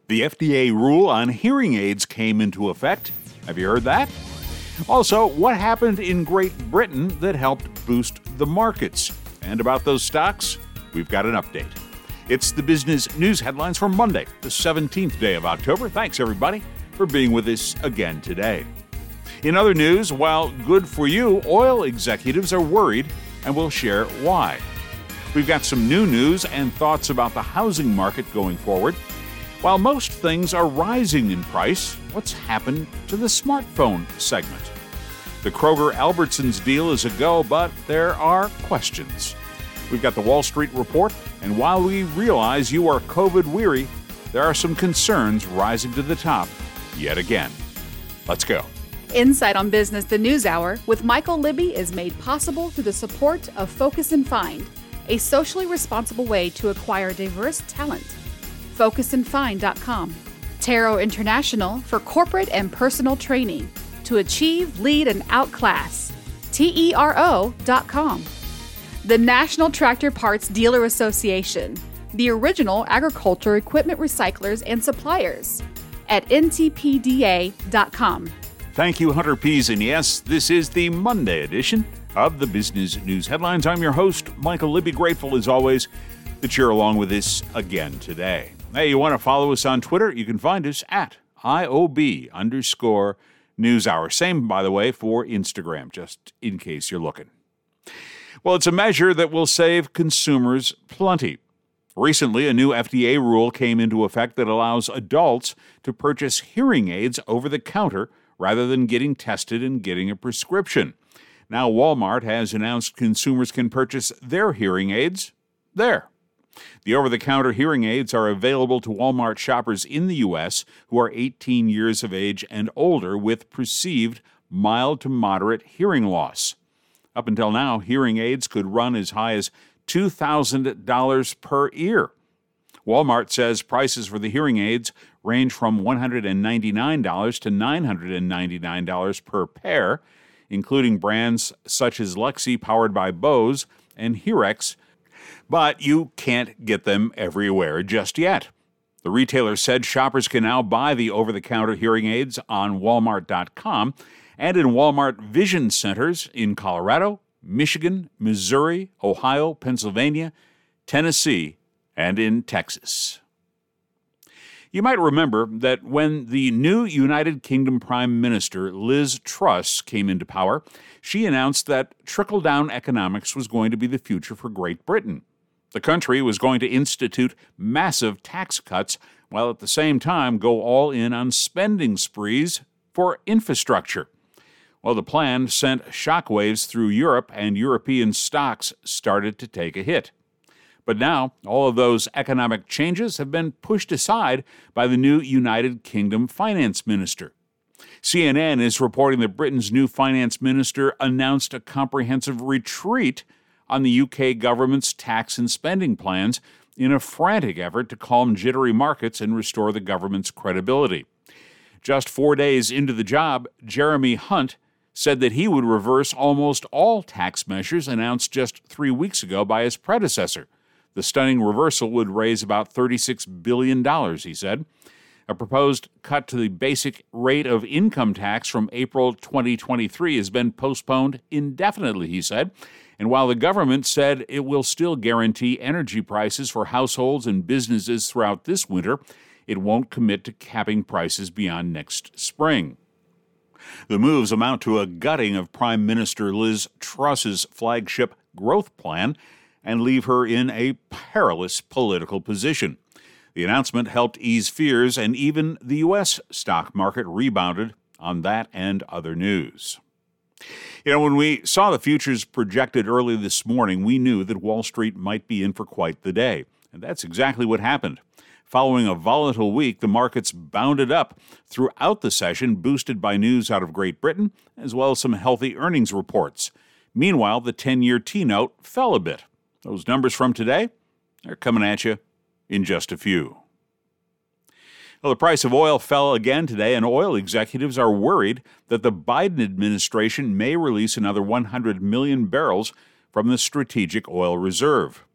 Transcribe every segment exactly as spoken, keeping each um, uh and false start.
The F D A rule on hearing aids came into effect. Have you heard that? Also, what happened in Great Britain that helped boost the markets? And about those stocks, we've got an update. It's the business news headlines for Monday, the seventeenth day of October. Thanks, everybody, for being with us again today. In other news, while good for you, oil executives are worried, and we'll share why. We've got some new news and thoughts about the housing market going forward. While most things are rising in price, what's happened to the smartphone segment? The Kroger-Albertsons deal is a go, but there are questions. We've got the Wall Street Report, and while we realize you are COVID-weary, there are some concerns rising to the top yet again. Let's go. Insight on Business, the News Hour, with Michael Libby is made possible through the support of Focus and Find, a socially responsible way to acquire diverse talent. focus and find dot com. Taro International for corporate and personal training to achieve, lead, and outclass. T E R O dot com. The National Tractor Parts Dealer Association, the original agriculture equipment recyclers and suppliers, at N T P D A dot com. Thank you, Hunter Pease, and yes, this is the Monday edition of the Business News Headlines. I'm your host, Michael Libby, grateful as always that you're along with us again today. Hey, you want to follow us on Twitter? You can find us at I O B underscore News Hour. Same, by the way, for Instagram, just in case you're looking. Well, it's a measure that will save consumers plenty. Recently, a new F D A rule came into effect that allows adults to purchase hearing aids over the counter rather than getting tested and getting a prescription. Now, Walmart has announced consumers can purchase their hearing aids there. The over-the-counter hearing aids are available to Walmart shoppers in the U S who are eighteen years of age and older with perceived mild to moderate hearing loss. Up until now, hearing aids could run as high as two thousand dollars per ear. Walmart says prices for the hearing aids range from one hundred ninety-nine dollars to nine hundred ninety-nine dollars per pair, including brands such as Lexi, powered by Bose, and Hearex, but you can't get them everywhere just yet. The retailer said shoppers can now buy the over-the-counter hearing aids on Walmart dot com and in Walmart Vision Centers in Colorado, Michigan, Missouri, Ohio, Pennsylvania, Tennessee, and in Texas. You might remember that when the new United Kingdom Prime Minister Liz Truss came into power, she announced that trickle-down economics was going to be the future for Great Britain. The country was going to institute massive tax cuts while at the same time go all in on spending sprees for infrastructure. Well, the plan sent shockwaves through Europe, and European stocks started to take a hit. But now, all of those economic changes have been pushed aside by the new United Kingdom finance minister. C N N is reporting that Britain's new finance minister announced a comprehensive retreat on the U K government's tax and spending plans in a frantic effort to calm jittery markets and restore the government's credibility. Just four days into the job, Jeremy Hunt said that he would reverse almost all tax measures announced just three weeks ago by his predecessor. The stunning reversal would raise about thirty-six billion dollars, he said. A proposed cut to the basic rate of income tax from April twenty twenty-three has been postponed indefinitely, he said. And while the government said it will still guarantee energy prices for households and businesses throughout this winter, it won't commit to capping prices beyond next spring. The moves amount to a gutting of Prime Minister Liz Truss's flagship growth plan and leave her in a perilous political position. The announcement helped ease fears, and even the U S stock market rebounded on that and other news. You know, when we saw the futures projected early this morning, we knew that Wall Street might be in for quite the day. And that's exactly what happened. Following a volatile week, the markets bounded up throughout the session, boosted by news out of Great Britain, as well as some healthy earnings reports. Meanwhile, the ten-year T-note fell a bit. Those numbers from today are coming at you in just a few. Well, the price of oil fell again today, and oil executives are worried that the Biden administration may release another one hundred million barrels from the Strategic Oil Reserve.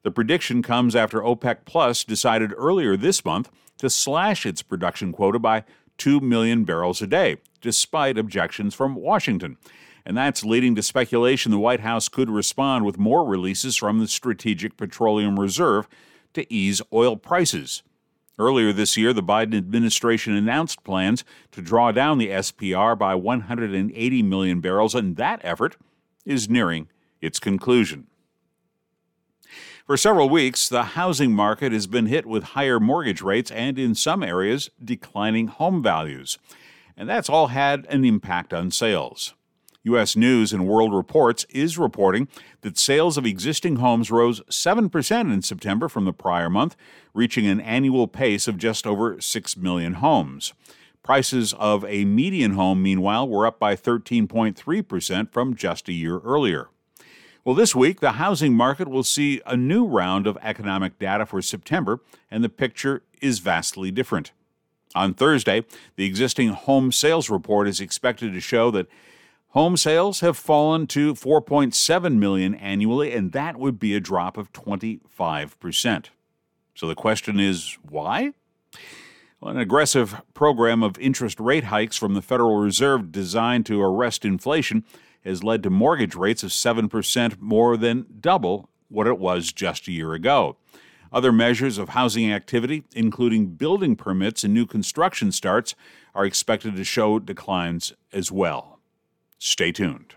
The prediction comes after OPEC Plus decided earlier this month to slash its production quota by two million barrels a day, despite objections from Washington. And that's leading to speculation the White House could respond with more releases from the Strategic Petroleum Reserve to ease oil prices. Earlier this year, the Biden administration announced plans to draw down the S P R by one hundred eighty million barrels, and that effort is nearing its conclusion. For several weeks, the housing market has been hit with higher mortgage rates and, in some areas, declining home values. And that's all had an impact on sales. U S News and World Reports is reporting that sales of existing homes rose seven percent in September from the prior month, reaching an annual pace of just over six million homes. Prices of a median home, meanwhile, were up by thirteen point three percent from just a year earlier. Well, this week, the housing market will see a new round of economic data for September, and the picture is vastly different. On Thursday, the existing home sales report is expected to show that home sales have fallen to four point seven million annually, and that would be a drop of twenty-five percent. So the question is, why? Well, an aggressive program of interest rate hikes from the Federal Reserve designed to arrest inflation has led to mortgage rates of seven percent, more than double what it was just a year ago. Other measures of housing activity, including building permits and new construction starts, are expected to show declines as well. Stay tuned.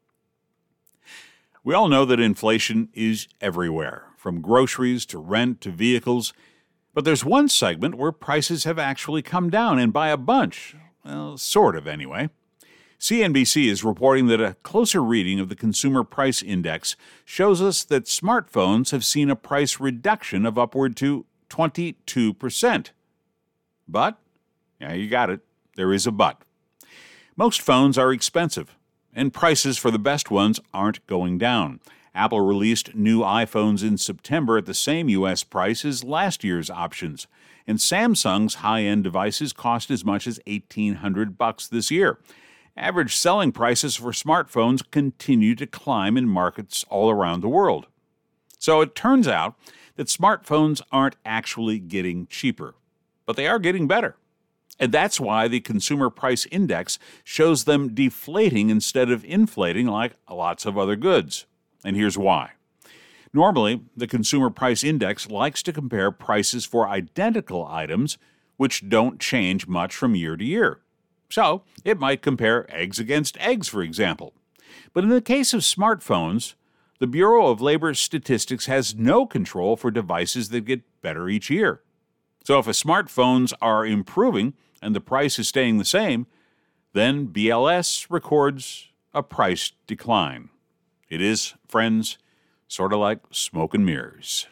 We all know that inflation is everywhere, from groceries to rent to vehicles. But there's one segment where prices have actually come down, and by a bunch. Well, sort of anyway. C N B C is reporting that a closer reading of the Consumer Price Index shows us that smartphones have seen a price reduction of upward to twenty-two percent. But, yeah, you got it, there is a but. Most phones are expensive, and prices for the best ones aren't going down. Apple released new iPhones in September at the same U S price as last year's options, and Samsung's high-end devices cost as much as eighteen hundred bucks this year. Average selling prices for smartphones continue to climb in markets all around the world. So it turns out that smartphones aren't actually getting cheaper, but they are getting better. And that's why the Consumer Price Index shows them deflating instead of inflating like lots of other goods. And here's why. Normally, the Consumer Price Index likes to compare prices for identical items which don't change much from year to year. So, it might compare eggs against eggs, for example. But in the case of smartphones, the Bureau of Labor Statistics has no control for devices that get better each year. So if a smartphones are improving and the price is staying the same, then B L S records a price decline. It is, friends, sort of like smoke and mirrors.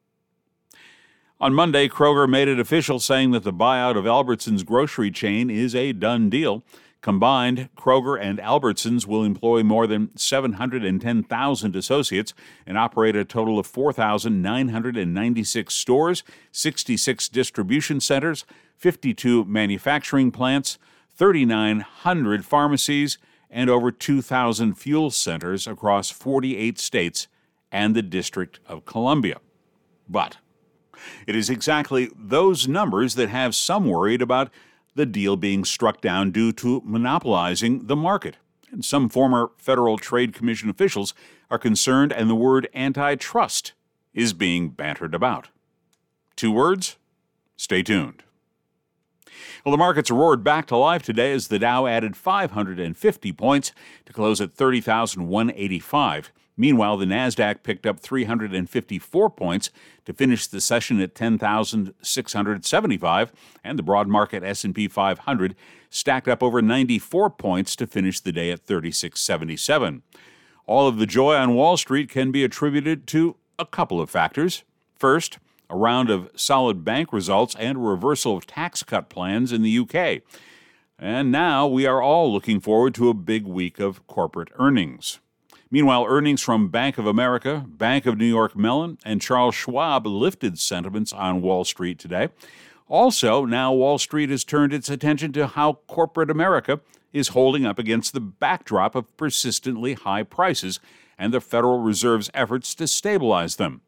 On Monday, Kroger made it official, saying that the buyout of Albertsons grocery chain is a done deal. Combined, Kroger and Albertsons will employ more than seven hundred ten thousand associates and operate a total of four thousand nine hundred ninety-six stores, sixty-six distribution centers, fifty-two manufacturing plants, thirty-nine hundred pharmacies, and over two thousand fuel centers across forty-eight states and the District of Columbia. But it is exactly those numbers that have some worried about the deal being struck down due to monopolizing the market. And some former Federal Trade Commission officials are concerned, and the word antitrust is being bantered about. Two words? Stay tuned. Well, the markets roared back to life today as the Dow added five hundred fifty points to close at thirty thousand one hundred eighty-five. Meanwhile, the Nasdaq picked up three hundred fifty-four points to finish the session at ten thousand six hundred seventy-five, and the broad market S and P five hundred stacked up over ninety-four points to finish the day at thirty-six seventy-seven. All of the joy on Wall Street can be attributed to a couple of factors. First, a round of solid bank results and a reversal of tax cut plans in the U K. And now we are all looking forward to a big week of corporate earnings. Meanwhile, earnings from Bank of America, Bank of New York Mellon, and Charles Schwab lifted sentiments on Wall Street today. Also, now Wall Street has turned its attention to how corporate America is holding up against the backdrop of persistently high prices and the Federal Reserve's efforts to stabilize them.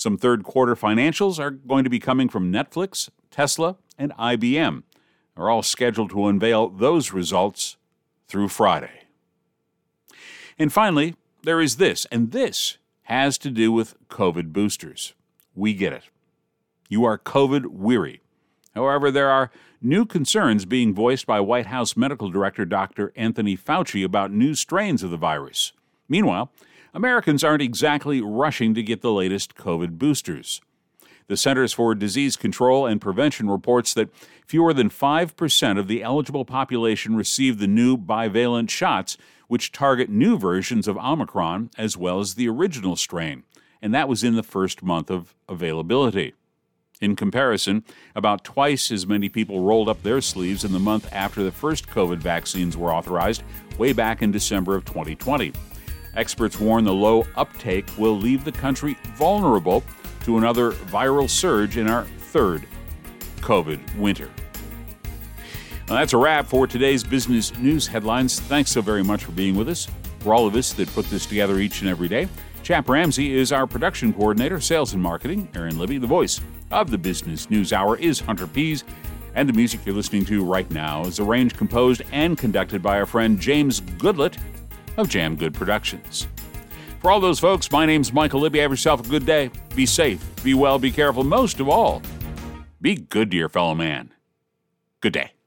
Some third quarter financials are going to be coming from Netflix, Tesla, and I B M. They're all scheduled to unveil those results through Friday. And finally, there is this, and this has to do with COVID boosters. We get it. You are COVID weary. However, there are new concerns being voiced by White House Medical Director Doctor Anthony Fauci about new strains of the virus. Meanwhile, Americans aren't exactly rushing to get the latest COVID boosters. The Centers for Disease Control and Prevention reports that fewer than five percent of the eligible population received the new bivalent shots, which target new versions of Omicron as well as the original strain, and that was in the first month of availability. In comparison, about twice as many people rolled up their sleeves in the month after the first COVID vaccines were authorized, way back in December of twenty twenty. Experts warn the low uptake will leave the country vulnerable to another viral surge in our third COVID winter. Well, that's a wrap for today's business news headlines. Thanks so very much for being with us. For all of us that put this together each and every day, Chap Ramsey is our production coordinator, sales and marketing. Aaron Libby, the voice of the Business News Hour, is Hunter Pease. And the music you're listening to right now is arranged, composed, and conducted by our friend James Goodlett of Jam Good Productions. For all those folks, my name's Michael Libby. Have yourself a good day. Be safe, be well, be careful. Most of all, be good to your fellow man. Good day.